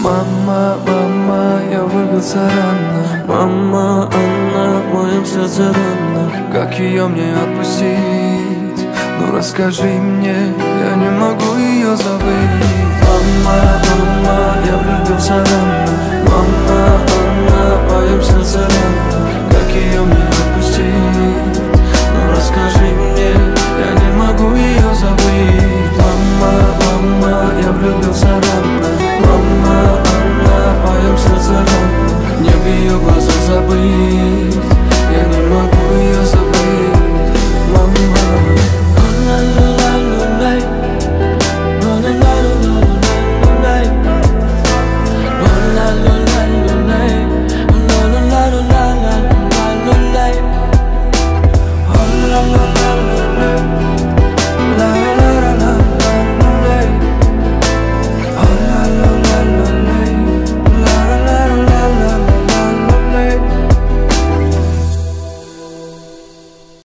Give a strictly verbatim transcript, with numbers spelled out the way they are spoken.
Мама, мама, я влюбился рано. Мама, она в моем сердце рана. Как ее мне отпустить? Ну расскажи мне, я не могу ее забыть. Мама, мама, я влюбился рано. Мама, она в моем сердце рана. Как ее мне